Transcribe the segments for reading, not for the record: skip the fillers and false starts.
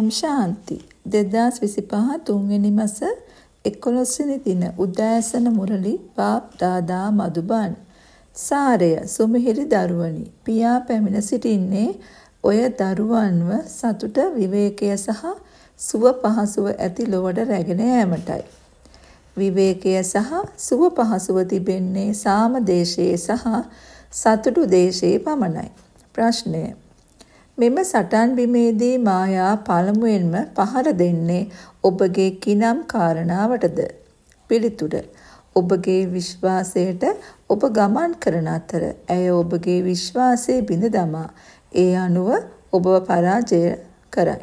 ඕම් ශාන්ති 2025 තුන්වෙනි මාස 11 වෙනි දින උදෑසන මුරලි පාප් දාදා මදුබන් සාරය සුමිහිරි දරුවනි පියා පැමිණ සිටින්නේ ඔය දරුවන්ව සතුට විවේකය සහ සුව පහසුව ඇති ලොවට රැගෙන යාමටයි විවේකය සහ සුව පහසුව තිබෙන්නේ සාම දේශයේ සහ සතුටු දේශයේ පමණයි ප්‍රශ්නය මෙම සටන් බිමේදී මායා පළමුවෙන්ම පහර දෙන්නේ ඔබගේ කිනම් කාරණාවටද පිළිතුර ඔබගේ විශ්වාසයට ඔබ ගමන් කරන අතර ඇය ඔබගේ විශ්වාසයේ බිඳ දමා ඒ අනුව ඔබව පරාජය කරයි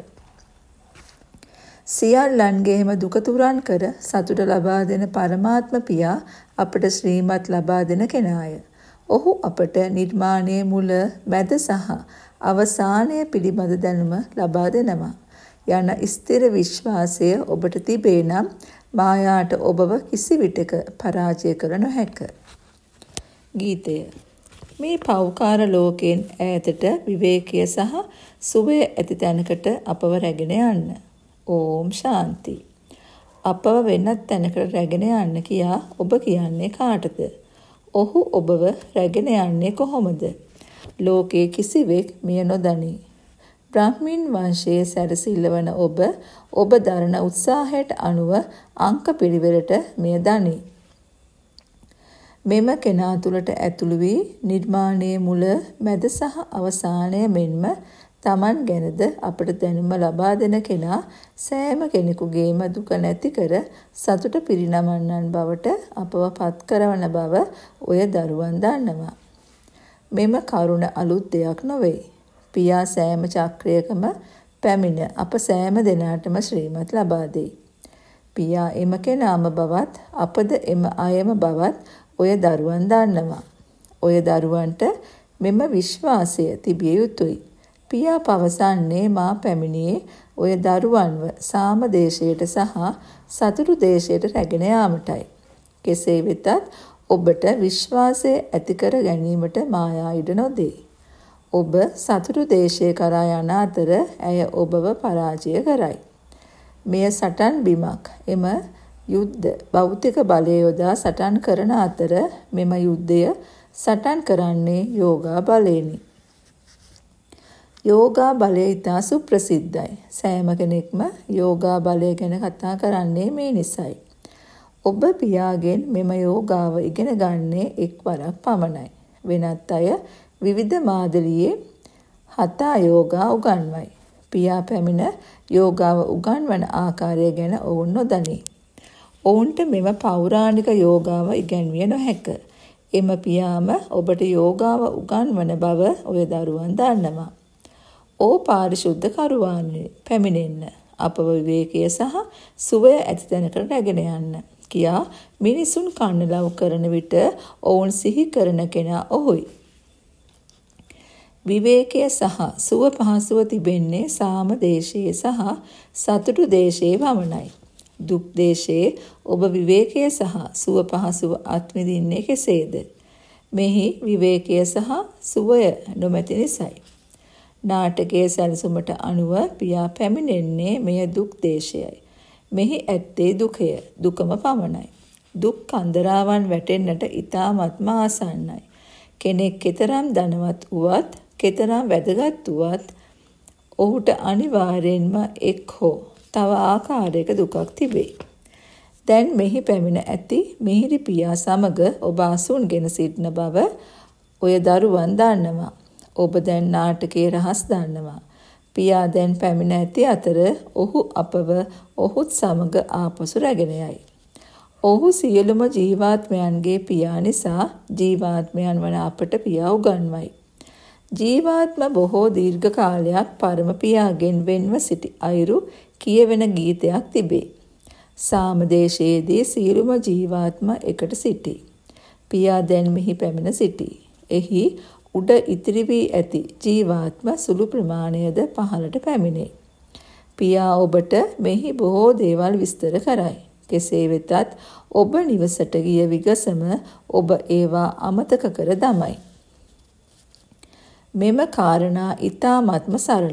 සියල්ලන්ගේම දුක තුරන් කර සතුට ලබා දෙන පරමාත්ම පියා අපට ශ්‍රීමත් ලබා දෙන කෙනාය ඔහු අපට නිර්මාණයේ මුල මැද සහ අවසානය පිළිබඳ දැනුම ලබා දෙනවා යන ස්ථිර විශ්වාසය ඔබට තිබේ නම් මායාට ඔබව කිසි විටක පරාජය කර නොහැක. ගීතය මේ පෞකාර ලෝකයෙන් ඈතට විවේකය සහ සුවය ඇති තැනකට අපව රැගෙන යන්න. ඕම් ශාන්ති. අපව වෙනත් තැනකට රැගෙන යන්න කියා ඔබ කියන්නේ කාටද? ඔහු ඔබව රැගෙන යන්නේ කොහොමද? ලෝකයේ කිසිවෙක් මිය නොදනී. බ්‍රාහ්මීන් වංශයේ සැරසිල්ලවන ඔබ දරන උත්සාහයට අනුව අංක පිළිවෙලට මිය දනී. මෙම කෙනා තුළට ඇතුළු වී නිර්මාණයේ මුල මැද සහ අවසානය මෙන්ම Taman ගැනද අපට දැනුම ලබා දෙන කෙනා සෑම කෙනෙකුගේම දුක නැති කර සතුට පිරිනමන්නන් බවට අපව පත් කරවන බව ඔය දරුවන් දන්නවා. මෙම කරුණ අලුත් දෙයක් නොවේ. පියා සෑම චක්‍රයකම පැමිණ අප සෑම දෙනාටම ශ්‍රීමත් ලබා දෙයි. පියා එම කෙනාම බවත් අපද එම අයම බවත් ඔය දරුවන් දන්නවා. ඔය දරුවන්ට මෙම විශ්වාසය තිබිය යුතුයි. පියා පවසන්නේ මා පැමිණියේ ඔය දරුවන්ව සාම දේශයට සහ සතුටු දේශයට රැගෙන යාමටයි. කෙසේ වෙතත් ඔබට විශ්වාසය ඇති කර ගැනීමට මායා ඉඩ නොදේ. ඔබ සතුටු දේශය කරා යන අතර ඇය ඔබව පරාජය කරයි. මෙය සටන් බිමක්. එම යුද්ධ භෞතික බලය යොදා සටන් කරන අතර මෙම යුද්ධය සටන් කරන්නේ යෝගා බලයෙනි. යෝගා බලය ඉතා සුප්‍රසිද්ධයි. සෑම කෙනෙක්ම යෝගා බලය ගැන කතා කරන්නේ මේ නිසයි. ඔබ පියාගෙන් මෙම යෝගාව ඉගෙන ගන්නේ එක්වරක් පමණයි. වෙනත් අය විවිධ මාදලියේ හතා යෝගා උගන්වයි. පියා පැමිණ යෝගාව උගන්වන ආකාරය ගැන ඔවුන් නොදනී. ඔවුන්ට මෙම පෞරාණික යෝගාව ඉගැන්විය නොහැක. එම පියාම ඔබට යෝගාව උගන්වන බව ඔය දරුවන් දන්නවා. ඕ පාරිශුද්ධ කරුවානි පැමිණෙන්න. අපව විවේකය සහ සුවය ඇති තැනකට රැගෙන යන්න. කියා මිනිසුන් කන්නලව් කරන විට ඔවුන් සිහි කරන කෙනා ඔහුයි. විවේකය සහ සුව පහසුව තිබෙන්නේ සාම දේශයේ සහ සතුටු දේශයේ පමණයි. දුක් දේශයේ ඔබ විවේකය සහ සුව පහසුව අත්විඳින්නේ කෙසේද? මෙහි විවේකය සහ සුවය නොමැති නිසයි. නාටකයේ සැලසුමට අනුව පියා පැමිණෙන්නේ මෙය දුක් දේශයයි. මෙහි ඇත්තේ දුකය, දුකම පමණයි. දුක් කන්දරාවන් වැටෙන්නට ඉතාමත්ම ආසන්නයි. කෙනෙක් කෙතරම් ධනවත් වුවත්, කෙතරම් වැදගත් වුවත්, ඔහුට අනිවාර්යෙන්ම එක් හෝ තව ආකාරයක දුකක් තිබේ. දැන් මෙහි පැමිණ ඇති මිහිරි පියා සමග ඔබ අසුන්ගෙන සිටින බව ඔය දරුවන් දන්නවා. ඔබ දැන් නාටකයේ රහස් දන්නවා. පියා දැන් පැමිණ ඇති අතර ඔහු අපව ඔහුත් සමග ආපසු රැගෙන යයි. ඔහු සියලුම ජීවාත්මයන්ගේ පියා නිසා ජීවාත්මයන් වන අපට පියා උගන්වයි. ජීවාත්ම බොහෝ දීර්ඝ කාලයක් පරම පියාගෙන් වෙන්ව සිටි අයුරු කියවෙන ගීතයක් තිබේ. සාමදේශයේදී සියලුම ජීවාත්ම එකට සිටී. පියා දැන් මෙහි පැමිණ සිටී. එහි උඩ ඉතිරි වී ඇති ජීවාත්ම සුළු ප්‍රමාණයද පහළට පැමිණේ. පියා ඔබට මෙහි බොහෝ දේවල් විස්තර කරයි. කෙසේ වෙතත් ඔබ නිවසට ගිය විගසම ඔබ ඒවා අමතක කර දමයි. මෙම කාරණා ඉතාමත්ම සරලයි.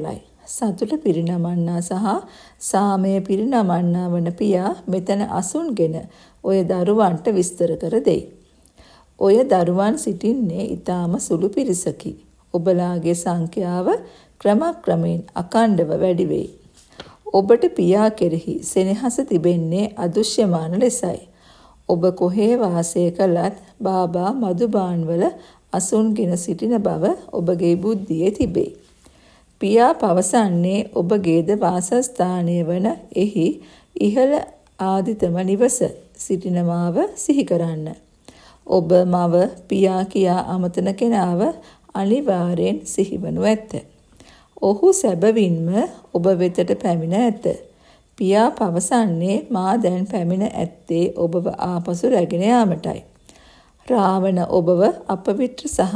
සතුට පිරිනමන්නා සහ සාමය පිරිනමන්නා වන පියා මෙතන අසුන්ගෙන ඔය දරුවන්ට විස්තර කර දෙයි. ඔය දරුවන් සිටින්නේ ඊටාම සුළු පිරිසකි. ඔබලාගේ සංඛ්‍යාව ක්‍රමක්‍රමයෙන් අඛණ්ඩව වැඩි වෙයි. ඔබට පියා කෙරෙහි සෙනෙහස තිබෙන්නේ අදෘශ්‍යමාන ලෙසයි. ඔබ කොහේ වාසය කළත් බාබා මధుබාන්වල අසුන්ගෙන සිටින බව ඔබගේ බුද්ධියේ තිබේ. පියා පවසන්නේ ඔබගේද වාසස්ථානය වන එහි ඉහළ ආදිතම නිවස සිටින මාව සිහි කරන්න. ඔබ මව පියා කියා අමතන කෙනාව අනිවාර්යෙන් සිහිවනු ඇත. ඔහු සැබවින්ම ඔබ වෙතට පැමිණ ඇත. පියා පවසන්නේ මා දැන් පැමිණ ඇත්තේ ඔබව ආපසු රැගෙන යාමටයි. රාවණ ඔබව අපවිත්‍ර සහ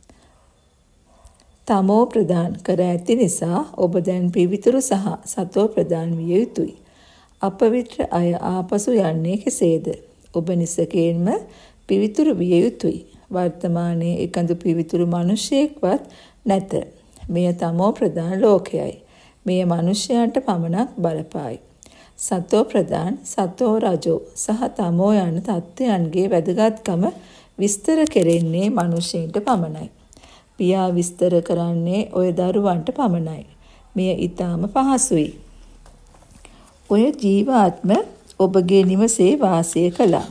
තමෝ ප්‍රදාන් කර ඇති නිසා ඔබ දැන් පිවිතුරු සහ සතෝ ප්‍රදාන් විය යුතුයි. අපවිත්‍ර අය ආපසු යන්නේ කෙසේද? ඔබ නිසකයෙන්ම පිවිතුරු විය යුතුයි. වර්තමානයේ එකඳු පිවිතුරු මිනිසෙක්වත් නැත. මෙය තමෝ ප්‍රදාන ලෝකයයි. මෙය මිනිසයන්ට පමණක් බලපායි. සතෝ ප්‍රදාන, සතෝ රජෝ සහ තමෝ යන තත්ත්වයන්ගේ වැදගත්කම විස්තර කෙරෙන්නේ මිනිසෙන්ට පමණයි. පියා විස්තර කරන්නේ ඔය දරුවන්ට පමණයි. මෙය ඊටාම පහසුයි. ඔය ජීවාත්ම ඔබගේ නිවසේ වාසය කළා.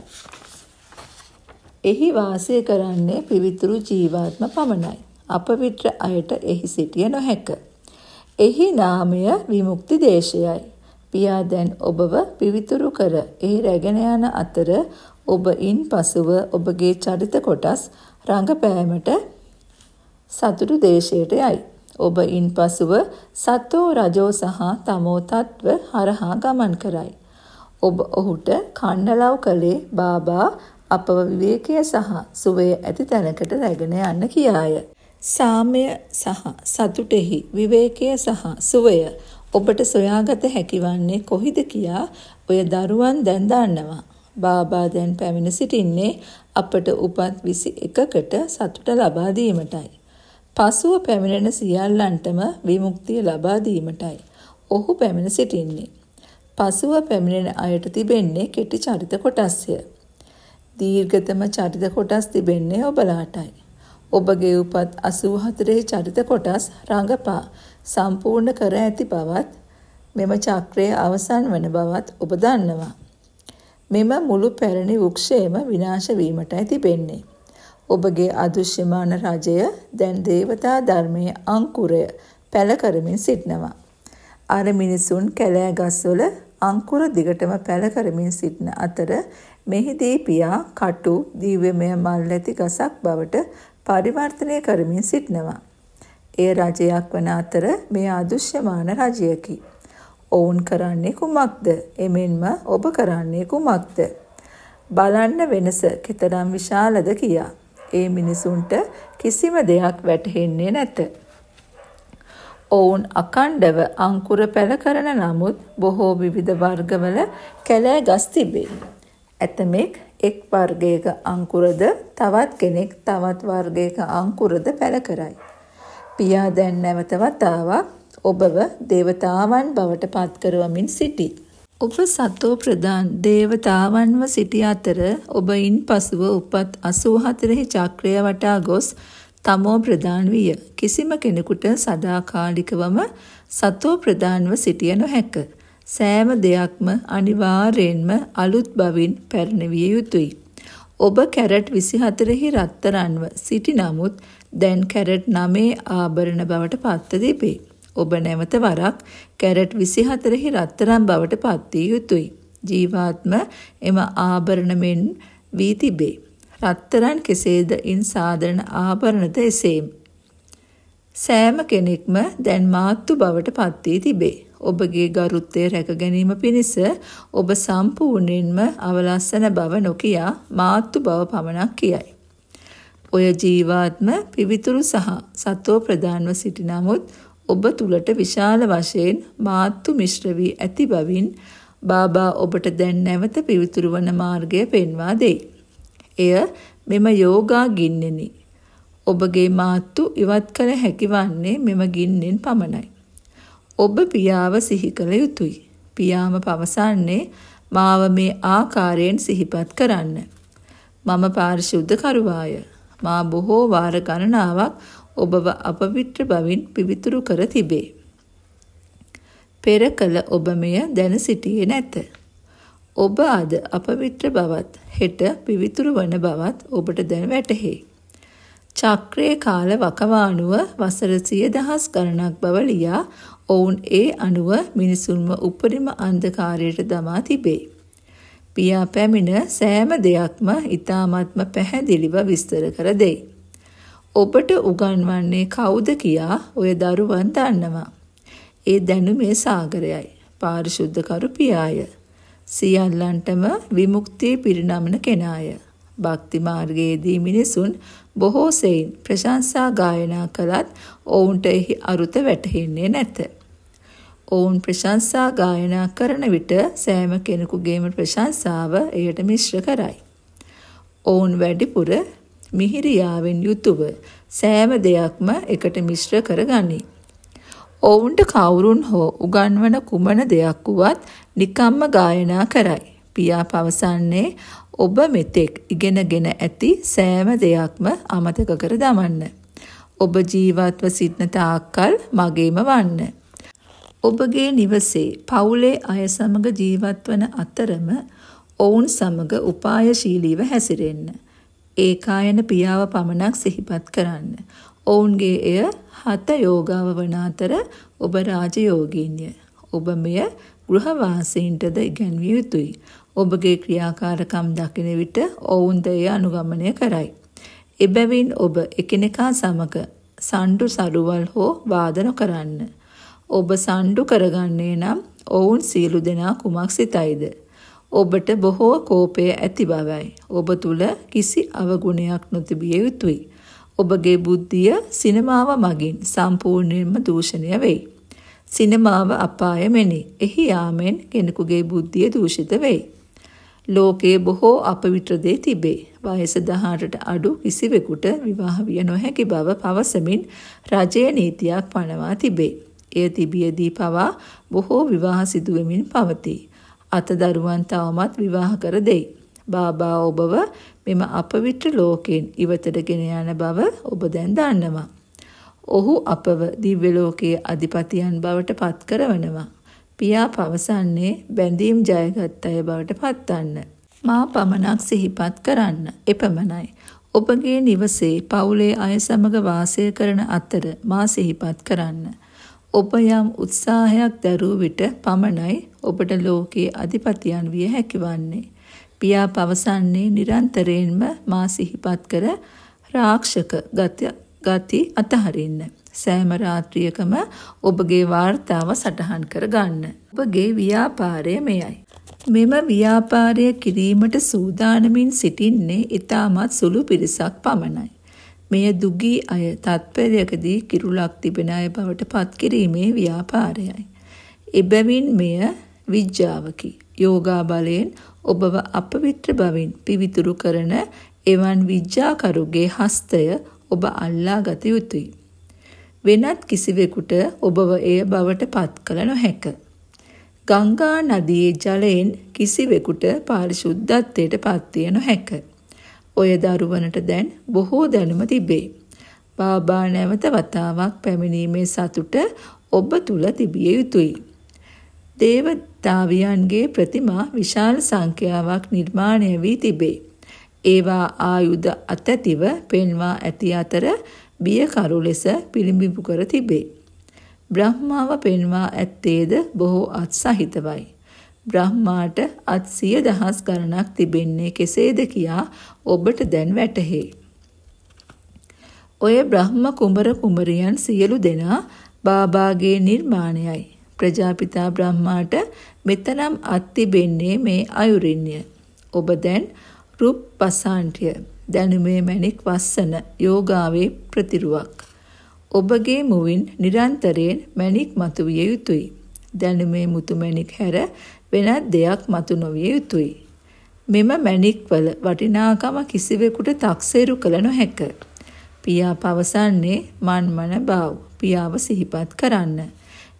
එහි වාසය කරන්නේ පිවිතුරු ජීවාත්ම පමණයි. අපවිත්‍ර අයට එහි සිටිය නොහැක. එහි නාමය විමුක්ති දේශයයි. පියා දැන් ඔබව පිවිතුරු කර එහි රැගෙන යන අතර ඔබ ඉන් පසුව ඔබගේ චරිත කොටස් රංගපෑමට සතුටු දේශයට යයි. ඔබ ඉන් පසුව සතෝ රජෝ සහ තමෝ තත්ව හරහා ගමන් කරයි. ඔබ ඔහුට කන්නලව් කළේ බාබා අපව විවේකයේ සහ සුවය ඇති තැනකට රැගෙන යන්න කියාය. සාමය සහ සතුටෙහි විවේකයේ සහ සුවය ඔබට සොයාගත හැකිවන්නේ කොහිද කියා ඔය දරුවන් දැන් දන්නවා. බාබා දැන් පැමිණ සිටින්නේ අපට උපත් 21කට සතුට ලබා දීමටයි. පසුව පැමිණෙන සියල්ලන්ටම විමුක්තිය ලබා දීමටයි ඔහු පැමිණ සිටින්නේ. පසුව පැමිණෙන අයට තිබෙන්නේ කෙටි චරිත කොටස්ය. දීර්ඝතම චරිත කොටස් තිබෙන්නේ ඔබලාටයි. ඔබගේ උපත් 84 චරිත කොටස් රංගපා සම්පූර්ණ කර ඇති බවත් මෙම චක්‍රය අවසන් වන බවත් ඔබ දන්නවා. මෙම මුළු පැරණි වෘක්ෂයම විනාශ වීමටයි තිබෙන්නේ. ඔබගේ අදෘශ්‍යමාන රජය දැන් දේවතා ධර්මයේ අංකුරය පැල කරමින් සිටනවා. අර මිනිසුන් කැලෑ ගස්වල අංකුර දිගටම පැල කරමින් සිටින අතර මෙහිදී පියා කටු දිව්‍යමය මල් ඇති ගසක් බවට පරිවර්තනය කරමින් සිටනවා. එය රජයක් වන අතර මේ අදෘශ්‍යමාන රජයකි. ඔවුන් කරන්නේ කුමක්ද? එමෙන්ම ඔබ කරන්නේ කුමක්ද? බලන්න වෙනස කෙතරම් විශාලද කියා. ඒ මිනිසුන්ට කිසිම දෙයක් වැටහෙන්නේ නැත. ඔවුන් අකණ්ඩව අංකුර පැල කරන නමුත් බොහෝ විවිධ වර්ගවල කැලෑ ගස් තිබේ. ඇතමෙක් එක් වර්ගයක අංකුරද තවත් කෙනෙක් තවත් වර්ගයක අංකුරද පැල කරයි. පියා දැන් නැවත වතාවක් ඔබව දේවතාවන් බවට පත් කරවමින් සිටී. ඔබ සතෝ ප්‍රදාන් දේවතාවන්ව සිටි අතර ඔබයින් පසුව උපත් 84 චක්‍රය වටා ගොස් තමෝ ප්‍රදාන් විය. කිසිම කෙනෙකුට සදාකාලිකවම සතෝ ප්‍රදාන්ව සිටිය නොහැක. සෑම දෙයක්ම අනිවාර්යෙන්ම අලුත් බවින් පැරණි විය යුතුයි. ඔබ කැරට් 24හි රත්තරන්ව සිටි නමුත් දැන් කැරට් 9 ආභරණ බවට පත්ව තිබේ. ඔබ නැවත වරක් කැරට් 24හි රත්තරන් බවට පත් විය යුතුයි. ජීවාත්ම එම ආභරණ මෙන් වී තිබේ. රත්තරන් කෙසේද ඉන් සාධන ආභරණද එසේම. සෑම කෙනෙක්ම දැන් මාත්තු බවට පත් වී තිබේ. ඔබගේ ගරුත්වය රැක ගැනීම පිණිස ඔබ සම්පූර්ණයෙන්ම අවලස්සන බව නොකියා මාත්තු බව පමණක් කියයි. ඔය ජීවාත්ම පිවිතුරු සහ සතෝ ප්‍රදාන්ව සිටි නමුත් ඔබ තුලට විශාල වශයෙන් මාත්තු මිශ්‍ර වී ඇති බවින් බාබා ඔබට දැන් නැවත පිවිතුරු වන මාර්ගය පෙන්වා දෙයි. එය මෙම යෝගා ගින්නෙනි. ඔබගේ මාත්තු ඉවත් කළ හැකි වන්නේ මෙම ගින්නෙන් පමණයි. ඔබ පියාව සිහි කළ යුතුයි. පියාම පවසන්නේ මාව මේ ආකාරයෙන් සිහිපත් කරන්න. මම පාරිශුද්ධ කරුවාය. මා බොහෝ වාර ගණනාවක් ඔබව අපවිත්‍ර බවින් පිවිතුරු කර තිබේ. පෙර කළ ඔබ මෙය දැන සිටියේ නැත. ඔබ අද අපවිත්‍ර බවත් හෙට පිවිතුරු වන බවත් ඔබට දැන වැටහේ. චක්‍රයේ කාල වකවානුව වසර 100,000 ගණනක් බව ලියා ඔවුන් ඒ අනුව මිනිසුන්ව උපරිම අන්ධකාරයට දමා තිබේ. පියා පැමිණ සෑම දෙයක්ම ඊ타ත්ම පැහැදිලිව විස්තර කර දෙයි. ඔබට උගන්වන්නේ කවුද කියා ඔය දරුවන් දන්නවා. ඒ දැනුමේ සාගරයයි. පාරිශුද්ධ කරු පියාය. සියල්ලන්ටම විමුක්තිය පිරිනමන කෙනාය. භක්ති මාර්ගයේදී මිනිසුන් බොහෝ සෙයින් ප්‍රශංසා ගායනා කළත් ඔවුන්ට එහි අරුත වැටහෙන්නේ නැත. ඔවුන් ප්‍රශංසා ගායනා කරන විට සෑම කෙනෙකුගේම ප්‍රශංසාව එයට මිශ්‍ර කරයි. ඔවුන් වැඩිපුර මිහිරියාවෙන් යුතුව සෑම දෙයක්ම එකට මිශ්‍ර කරගනී. ඔවුන්ට කවුරුන් හෝ උගන්වන කුමන දෙයක් වුවත් නිකම්ම ගායනා කරයි. පියා පවසන්නේ ඔබ මෙතෙක් ඉගෙනගෙන ඇති සෑම දෙයක්ම අමතක කර දමන්න. ඔබ ජීවත්ව සිටින තාක්කල් මගේම වන්න. ඔබගේ නිවසේ පවුලේ අය සමග ජීවත් වන අතරම ඔවුන් සමග උපායශීලීව හැසිරෙන්න. ඒකායන පියාව පමණක් සිහිපත් කරන්න. ඔවුන්ගේ එය හත යෝගාව වන අතර ඔබ රාජයෝගීන්ය. ඔබ මෙය ගෘහවාසීන්ටද ඉගැන්විය යුතුයි. ඔබගේ ක්‍රියාකාරකම් දකින විට ඔවුන්ද එය අනුගමනය කරයි. එබැවින් ඔබ එකිනෙකා සමග සණ්ඩු සරුවල් හෝ වාද නොකරන්න. ඔබ සණ්ඩු කරගන්නේ නම් ඔවුන් සියලු දෙනා කුමක් සිතයිද? ඔබට බොහෝ කෝපය ඇති බවයි. ඔබ තුල කිසි අවගුණයක් නොතිබිය යුතුයි. ඔබගේ බුද්ධිය සිනමාව මගින් සම්පූර්ණයෙන්ම දූෂණය වෙයි. සිනමාව අපායමෙනි. එහි යාමෙන් කෙනෙකුගේ බුද්ධිය දූෂිත වෙයි. ලෝකයේ බොහෝ අපවිත්‍ර දේ තිබේ. වයස 18ට අඩු කිසිවෙකුට විවාහ විය නොහැකි බව පවසමින් රජයේ නීතියක් පනවා තිබේ. එය තිබියදී පවා බොහෝ විවාහ සිදුවෙමින් පවතී. අතදරුවන් තවමත් විවාහ කර දෙයි. බාබා ඔබව මෙම අපවිත්‍ර ලෝකයෙන් ඉවතට ගෙන යන බව ඔබ දැන් දන්නවා. ඔහු අපව දිව්‍ය ලෝකයේ අධිපතියන් බවට පත් කරවනවා. පියා පවසන්නේ බැඳීම් ජයගත් අය බවට පත්වන්න. මා පමණක් සිහිපත් කරන්න. එපමණයි. ඔබගේ නිවසේ පවුලේ අය සමග වාසය කරන අතර මා සිහිපත් කරන්න. ඔබ යම් උත්සාහයක් දරූ විට පමණයි ඔබට ලෝකයේ අධිපතියන් විය හැකිවන්නේ. පියා පවසන්නේ නිරන්තරයෙන්ම මා සිහිපත් කර රාක්ෂක ගති අතහරින්න. සෑම රාත්‍රියකම ඔබගේ වාර්තාව සටහන් කර ගන්න. ඔබගේ ව්‍යාපාරය මෙයයි. මෙම ව්‍යාපාරය කිරීමට සූදානමින් සිටින්නේ ඊටමත් සුළු පිරිසක් පමණයි. මෙය දුගී අය තත්පරයකදී කිරුලක් තිබෙන අය බවට පත් කිරීමේ ව්‍යාපාරයයි. එබැවින් මෙය විද්‍යාවකි. යෝගා බලයෙන් ඔබව අපවිත්‍ර බවින් පිවිතුරු කරන එවන් විද්‍යාකරුගේ හස්තය ඔබ අල්ලා ගත යුතුයි. වෙනත් කිසිවෙකුට ඔබව එය බවට පත් කළ නොහැක. ගංගා නදියේ ජලයෙන් කිසිවෙකුට පාරිශුද්ධත්වයට පත්විය නොහැක. ඔය දරුවනට දැන් බොහෝ දැනුම තිබේ. බාබා නැවත වතාවක් පැමිණීමේ සතුට ඔබ තුල තිබිය යුතුයි. දේවතාවියන්ගේ ප්‍රතිමා විශාල සංඛ්‍යාවක් නිර්මාණය වී තිබේ. ඒවා ආයුධ අතැතිව පෙන්වා ඇති අතර බියකරු ලෙස පිළිඹු කර තිබේ. බ්‍රහ්මාව පෙන්වා ඇත්තේද බොහෝ අත් සහිතවයි. බ්‍රහ්මාට අත් 100,000 ගණනක් තිබෙන්නේ කෙසේද කියා ඔබට දැන් වැටහේ. ඔය බ්‍රහ්ම කුමර කුමරියන් සියලු දෙනා බාබාගේ නිර්මාණයයි. ප්‍රජාපිතා බ්‍රහ්මාට මෙතරම් අත් තිබෙන්නේ මේ අයුරින්ය. ඔබ දැන් රූපසාන්ත්‍ය දැනුමේ මැණික් වස්සන යෝගාවේ ප්‍රතිරුවක්. ඔබගේ මුවින් නිරන්තරයෙන් මැණික් මතුවිය යුතුයි. දැනුමේ මුතු මැණික් හැර වෙනත් දෙයක් මතු නොවිය යුතුයි. මෙම මැණික්වල වටිනාකම කිසිවෙකුට තක්සේරු කළ නොහැක. පියා පවසන්නේ මන්මන බව. පියාව සිහිපත් කරන්න.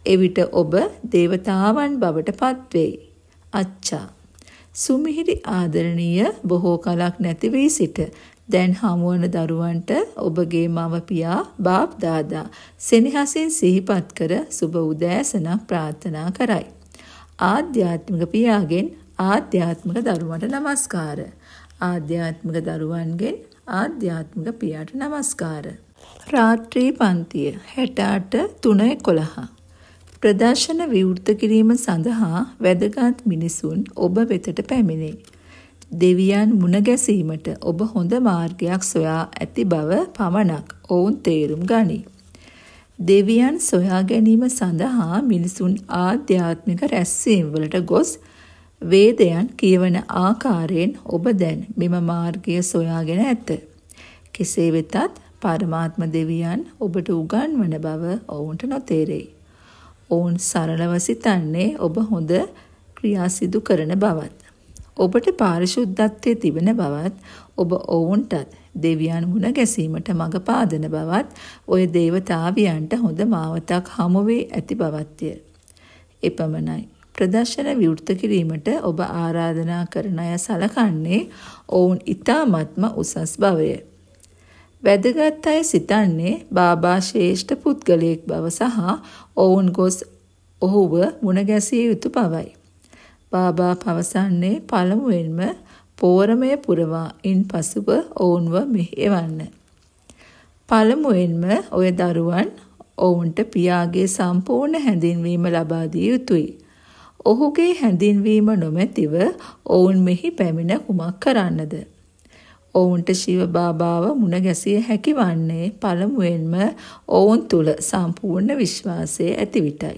එවිට ඔබ දේවතාවන් බවට පත්වෙයි. අච්චා. සුමිහිරි ආදරණීය බොහෝ කලක් නැති වී සිට දැන් හමුවන දරුවන්ට ඔබගේ මව පියා බාප් දාදා සෙනෙහසින් සිහිපත් කර සුබ උදෑසනක් ප්‍රාර්ථනා කරයි. ආධ්‍යාත්මික පියාගෙන් ආධ්‍යාත්මික දරුවන්ට නමස්කාර. ආධ්‍යාත්මික දරුවන්ගෙන් ආධ්‍යාත්මික පියාට නමස්කාර. රාත්‍රී පන්තිය 68:03:11 ප්‍රදර්ශන විවෘත කිරීම සඳහා වැදගත් මිනිසුන් ඔබ වෙතට පැමිණේ. දෙවියන් මුණ ගැසීමට ඔබ හොඳ මාර්ගයක් සොයා ඇති බව පමණක් ඔවුන් තේරුම් ගනී. දෙවියන් සොයා ගැනීම සඳහා මිනිසුන් ආධ්‍යාත්මික රැස්වීම් වලට ගොස් වේදයන් කියවන ආකාරයෙන් ඔබ දැන් මෙම මාර්ගය සොයාගෙන ඇත. කෙසේ වෙතත් පරමාත්ම දෙවියන් ඔබට උගන්වන බව ඔවුන්ට නොතේරෙයි. ඔවුන් සරලව සිතන්නේ ඔබ හොඳ ක්‍රියා සිදු කරන බවත්. ඔබට පාරිශුද්ධත්වයේ තිබෙන බවත් ඔබ ඔවුන්ටත් දෙවියන් මුණ ගැසීමට මඟ පාදන බවත් ඔය දේවතාවියන්ට හොඳ මාවතක් හමු වී ඇති බවත්ය. එපමණයි. ප්‍රදර්ශන විවෘත කිරීමට ඔබ ආරාධනා කරන අය සලකන්නේ ඔවුන් ඊ타ත්ම උසස් බවය. වැදගත් අය සිතන්නේ බාබා ශ්‍රේෂ්ඨ පුද්ගලයෙක් බව සහ ඔවුන් ගොස් ඔහුව මුණ ගැසිය යුතු බවයි. බාබා පවසන්නේ පළමුවෙන්ම පෝරමය පුරවා ඉන්පසුව ඔවුන්ව මෙහෙවන්න. පළමුවෙන්ම ඔය දරුවන් ඔවුන්ට පියාගේ සම්පූර්ණ හැඳින්වීම ලබා දිය යුතුයි. ඔහුගේ හැඳින්වීම නොමැතිව ඔවුන් මෙහි පැමිණ කුමක් කරන්නද? ඔවුන්ට ශිව බාබාව මුණ ගැසිය හැකි වන්නේ පළමුවෙන්ම ඔවුන් තුල සම්පූර්ණ විශ්වාසය ඇති විටයි.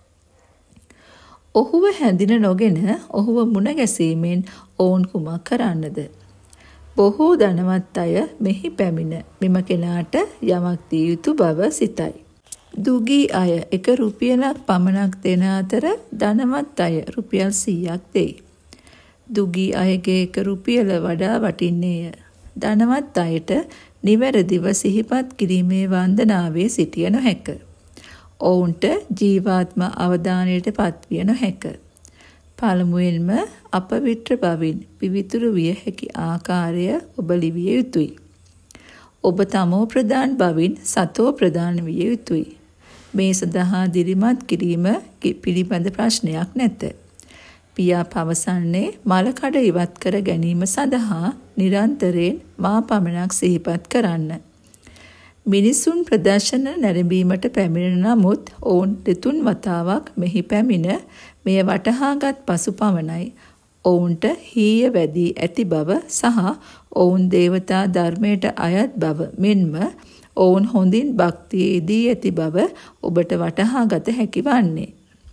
ඔහුව හැඳින නොගෙන ඔහුව මුණ ගැසීමෙන් ඔවුන් කුමක් කරන්නද? බොහෝ ධනවත් අය මෙහි පැමිණ මෙම කෙනාට යමක් දිය යුතු බව සිතයි. දුගී අය 1 රුපියලක් පමණක් දෙන අතර ධනවත් අය රුපියල් 100ක් දෙයි. දුගී අයගේ 1 රුපියල වඩා වටින්නේය. ධනවත් අයට නිවැරදිව සිහිපත් කිරීමේ වන්දනාවේ සිටිය නොහැක. ඔවුන්ට ජීවාත්ම අවධානයට පත්විය නොහැක. පළමුවෙන්ම අපවිත්‍ර බවින් පිවිතුරු විය හැකි ආකාරය ඔබ ලිවිය යුතුයි. ඔබ තමෝ ප්‍රදාන් බවින් සතෝ ප්‍රදාන් විය යුතුයි. මේ සඳහා දිරිමත් කිරීම පිළිබඳ ප්‍රශ්නයක් නැත. පියා පවසන්නේ මලකඩ ඉවත් කර ගැනීම සඳහා නිරන්තරයෙන් මා පමණක් සිහිපත් කරන්න. මිනිසුන් ප්‍රදර්ශන නැරඹීමට පැමිණෙන නමුත් ඔවුන් 3 වතාවක් මෙහි පැමිණ මෙය වටහාගත් පසු පමණයි ඔවුන්ට හීය වැදී ඇති බව සහ ඔවුන් දේවතා ධර්මයට අයත් බව මෙන්ම ඔවුන් හොඳින් භක්තියේදී ඇති බව ඔබට වටහාගත හැකි වන්නේ.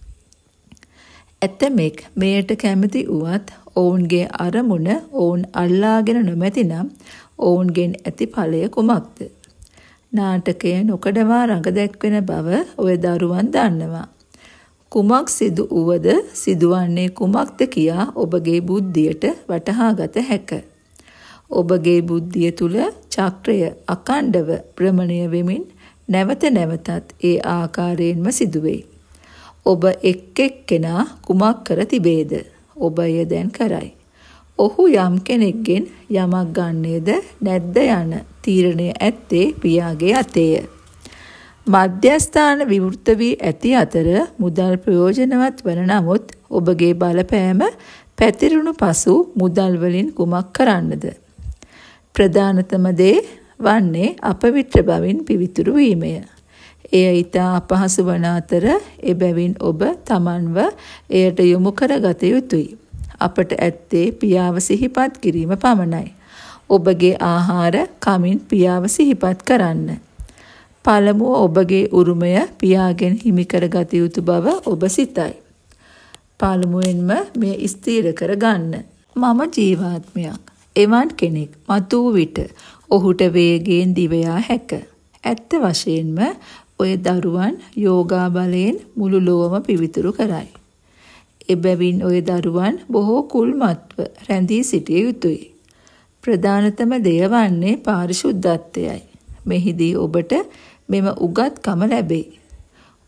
ඇතමෙක් මෙයට කැමති වුවත් ඔවුන්ගේ අරමුණ ඔවුන් අල්ලාගෙන නොමැතිනම් ඔවුන්ගෙන් ඇති ඵලය කුමක්ද? නාටකය නොකඩවා රඟ දැක්වෙන බව ඔය දරුවන් දන්නවා. කුමක් සිදු වුවද සිදුවන්නේ කුමක්ද කියා ඔබගේ බුද්ධියට වටහාගත හැක. ඔබගේ බුද්ධිය තුල චක්‍රය අකණ්ඩව භ්‍රමණය වෙමින් නැවත නැවතත් ඒ ආකාරයෙන්ම සිදුවේ. ඔබ එක් එක්කෙනා කුමක් කර තිබේද? ඔබ එය දැන් කරයි. ඔහු යම් කෙනෙක්ගෙන් යමක් ගන්නේද නැද්ද යන තීරණය ඇත්තේ පියාගේ අතේය. මධ්‍යස්ථාන විවෘත වී ඇති අතර මුදල් ප්‍රයෝජනවත් වන නමුත් ඔබගේ බලපෑම පැතිරුණු පසු මුදල් වලින් කුමක් කරන්නද? ප්‍රධානතම දේ වන්නේ අපවිත්‍ර බවින් පිවිතුරු වීමය. එය ඊට අපහසු වන අතර එබැවින් ඔබ තමන්ව එයට යොමු කරගත යුතුයි. අපට ඇත්තේ පියාව සිහිපත් කිරීම පමණයි. ඔබගේ ආහාර කමින් පියාව සිහිපත් කරන්න. පළමුව ඔබගේ උරුමය පියාගෙන් හිමි කරගත යුතු බව ඔබ සිතයි. පළමුවෙන්ම මෙය ස්ථීර කරගන්න. මම ජීවාත්මයක්. එවන් කෙනෙක් මතු විට ඔහුට වේගයෙන් දිවයා හැක. ඇත්ත වශයෙන්ම ඔය දරුවන් යෝගා බලයෙන් මුළු ලොවම පිවිතුරු කරයි. එබැවින් ඔය දරුවන් බොහෝ කුල්මත්ව රැඳී සිටිය යුතුයි. ප්‍රධානතම දෙය වන්නේ පාරිශුද්ධත්වයයි. මෙහිදී ඔබට මෙම උගත්කම ලැබේ.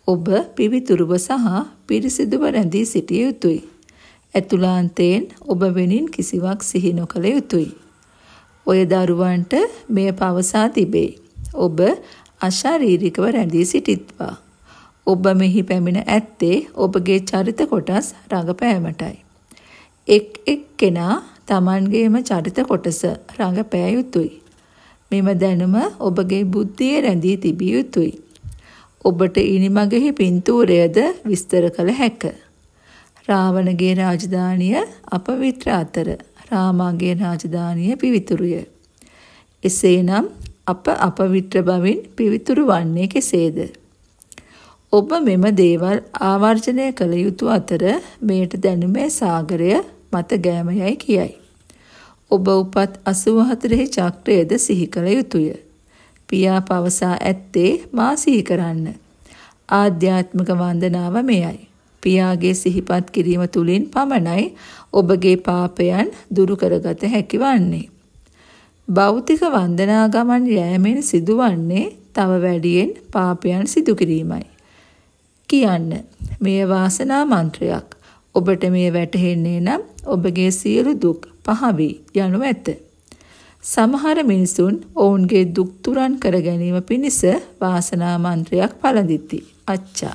ඔබ පිවිතුරුව සහ පිරිසිදුව රැඳී සිටිය යුතුයි. ඇතුළාන්තයෙන් ඔබ වෙනින් කිසිවක් සිහි නොකළ යුතුයි. ඔය දරුවන්ට මෙය පවසා තිබේ. ඔබ අශාරීරිකව රැඳී සිටිත්වා. ඔබ මෙහි පැමිණ ඇත්තේ ඔබගේ චරිත කොටස් රඟපෑමටයි. එක් කෙනා Tamanගේම චරිත කොටස රඟපෑ යුතුයි. මෙම දැනුම ඔබගේ බුද්ධියේ රැඳී තිබිය යුතුයි. ඔබට ඉනිමගෙහි පින්තූරයද විස්තර කළ හැක. රාවණගේ රාජධානිය අපවිත්‍ර අතර රාමාගේ රාජධානිය පිවිතුරුය. එසේනම් අපවිත්‍ර බවින් පිවිතුරු වන්නේ කෙසේද? ඔබ මෙම දේවල් ආවර්ජනය කළ යුතු අතර මෙයට දැනුමේ සාගරය මත ගෑමයයි කියයි. ඔබ උපත් 84 චක්‍රයේද සිහි කළ යුතුය. පියා පවසා ඇත්තේ මා සිහි කරන්න. ආධ්‍යාත්මික වන්දනාව මෙයයි. පියාගේ සිහිපත් කිරීම තුලින් පමණයි ඔබගේ පාපයන් දුරු කරගත හැකි වන්නේ. භෞතික වන්දනා ගමන් යෑමෙන් සිදුවන්නේ තව වැඩියෙන් පාපයන් සිදු කිරීමයි. කියන්න මේ වාසනා මන්ත්‍රයක්. ඔබට මේ වැටහෙන්නේ නම් ඔබගේ සියලු දුක් පහවි යනු ඇත. සමහර මිනිසුන් ඔවුන්ගේ දුක් තුරන් කර ගැනීම පිණිස වාසනා මන්ත්‍රයක් පළඳිති. අච්චා.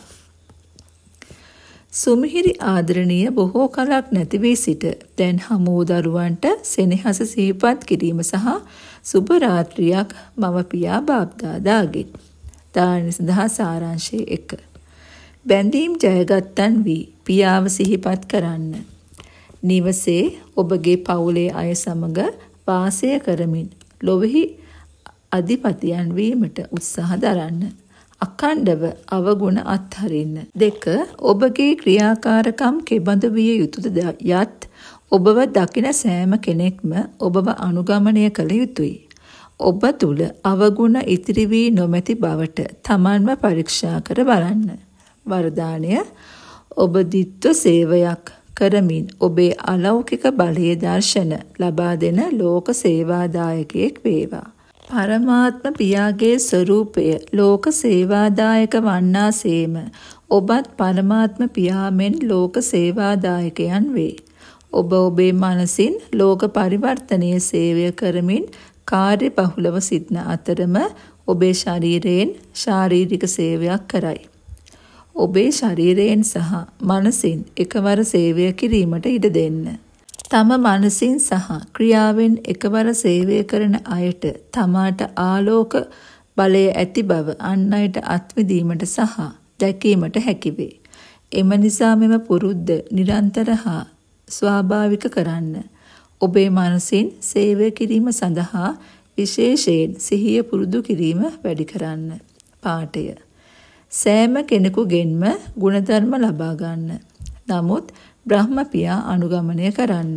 සුමිහිරි ආදරණීය බොහෝ කලක් නැති වී සිට දැන් හමු දරුවන්ට සෙනෙහස සිහිපත් කිරීම සහ සුබ රාත්‍රියක් මව පියා බාප්දාදාගෙන්. දාන සඳහා සාරාංශය 1. බැඳීම් ජයගත්තන් වී පියාව සිහිපත් කරන්න. නිවසේ ඔබගේ පවුලේ අය සමග වාසය කරමින් ලොවෙහි අධිපතියන් වීමට උත්සාහ දරන්න. අඛණ්ඩව අවගුණ අත්හරින්න. 2. ඔබගේ ක්‍රියාකාරකම් කෙබඳු විය යුතුද යත් ඔබව දකින සෑම කෙනෙක්ම ඔබව අනුගමනය කළ යුතුයි. ඔබ තුල අවගුණ ඉතිරි වී නොමැති බවට තමන්ව පරීක්ෂා කර බලන්න. වරදානය ඔබ දිත්ව සේවයක් කරමින් ඔබේ අලෞකික බලයේ දර්ශන ලබා දෙන ලෝක සේවාදායකයෙක් වේවා. පරමාත්ම පියාගේ ස්වરૂපය ලෝක සේවාදායක වන්නාසේම ඔබත් පරමාත්ම පියාමෙන් ලෝක සේවාදායකයන් වේ. ඔබ ඔබේ මනසින් ලෝක පරිවර්තනයේ සේවය කරමින් කාර්ය බහුලව සිටින අතරම ඔබේ ශරීරයෙන් ශාරීරික සේවයක් කරයි. ඔබේ ශරීරයෙන් සහ මනසින් එකවර සේවය කිරීමට ඉඩ දෙන්න. තම මනසින් සහ ක්‍රියාවෙන් එකවර සේවය කරන අයට තමාට ආලෝක බලය ඇති බව අන් අයට අත්විඳීමට සහ දැකීමට හැකිවේ. එම නිසා මෙම පුරුද්ද නිරන්තර හා ස්වාභාවික කරන්න. ඔබේ මනසින් සේවය කිරීම සඳහා විශේෂයෙන් සිහිය පුරුදු කිරීම වැඩි කරන්න. පාඨය. සෑම කෙනෙකුගෙන්ම ගුණධර්ම ලබා ගන්න. නමුත් බ්‍රහ්ම පියා අනුගමනය කරන්න.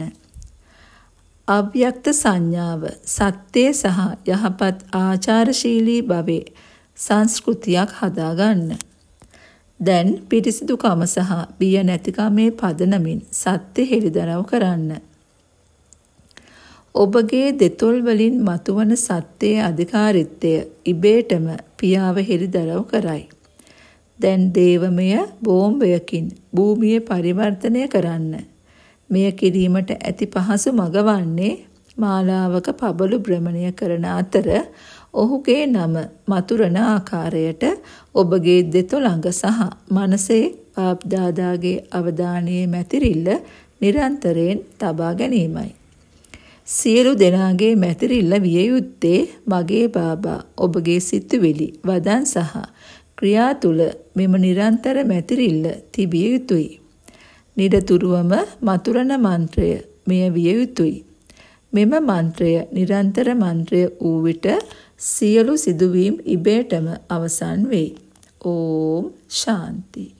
අව්‍යක්ත සංඥාව සත්‍යය සහ යහපත් ආචාරශීලී භවේ සංස්කෘතියක් හදාගන්න. දැන් පිරිසිදුකම සහ බිය නැතිකමේ පදනමින් සත්‍ය හෙළිදරව් කරන්න. ඔබගේ දෙතොල් වලින් මතුවන සත්‍යයේ අධිකාරීත්වය ඉබේටම පියාව හෙළිදරව් කරයි. දැන් දේවමය බෝම්බයකින් භූමිය පරිවර්තනය කරන්න. මෙය කිරීමට ඇති පහසු මඟ වන්නේ මාලාවක පබළු භ්‍රමණය කරන අතර ඔහුගේ නම මතුරන ආකාරයට ඔබගේ දෙතොළඟ සහ මනසේ පාප්දාදාගේ අවධානයේ මැතිරිල්ල නිරන්තරයෙන් තබා ගැනීමයි. සියලු දෙනාගේ මැතිරිල්ල විය යුත්තේ මගේ බාබා ඔබගේ සිතුවිලි වදන් සහ ක්‍රියා තුල මෙම නිරන්තර මැතිරිල්ල තිබිය යුතුයි. නිරතුරුවම මතුරන මන්ත්‍රය මෙය විය යුතුයි. මෙම මන්ත්‍රය නිරන්තර මන්ත්‍රය වූ විට සියලු සිදුවීම් ඉබේටම අවසන් වෙයි. ඕම් ශාන්ති.